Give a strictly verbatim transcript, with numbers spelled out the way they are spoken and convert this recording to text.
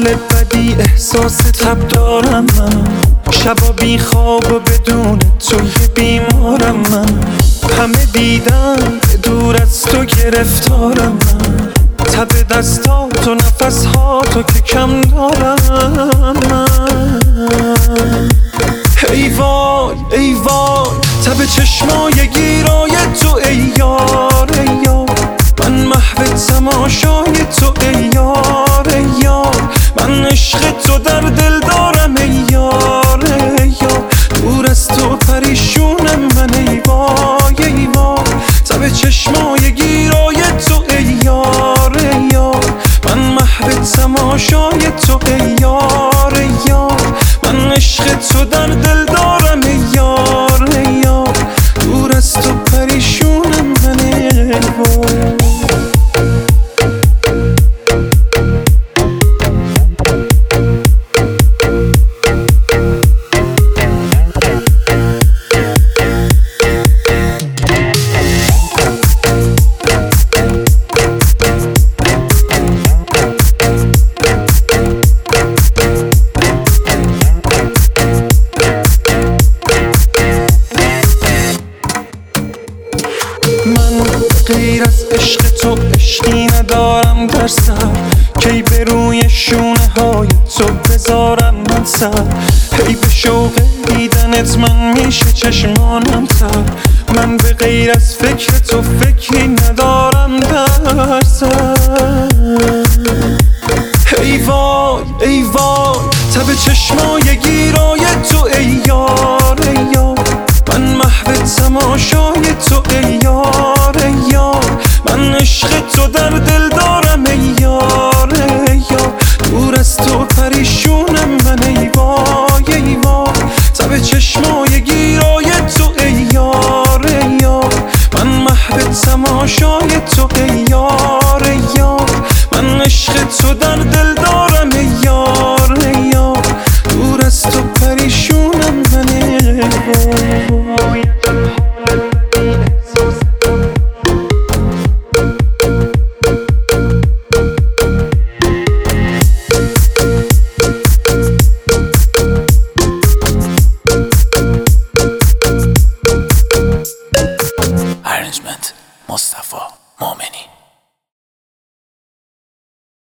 بدی احساس تب دارم من، شبا بی خواب و بدون توی بیمارم من. همه دیدن دور از تو گرفتارم من، تب دستات و نفسهاتو که کم دارم من. ای وای ای وای تب چشمای گیرای تو ای یار ای یار، من محو تماشای تو ای یار ای یار، من عشق تو در دل دارم ای یار ای یار، دور از تو پریشونم من ای وای ای وای، تب چشمای گیرای تو ای یار ای یار، من محو تماشای تو ای یار ای یار، من عشق تو در دل دارم ای یار ای یار، دور از تو پریشونم من ای وای. غیر از عشق تو عشقی ندارم در سر، کی به روی شونه های تو بذارم من سر، هی به شوق دیدنت من میشه چشمانم تر، من به غیر از فکر تو فکری ندارم در سر. ای وای ای وای تب چشمای گیرای تو ای یار ای یار، من محو تماشای تو ای یار ای یار، من عشق تو در دل دارم ای یار ای یار، دور از تو پریشونم من ای وای ای وای، تب چشمای گیرای تو ای یار ای یار، من محو تماشای تو ای یار ای یار، من عشق تو در دل دارم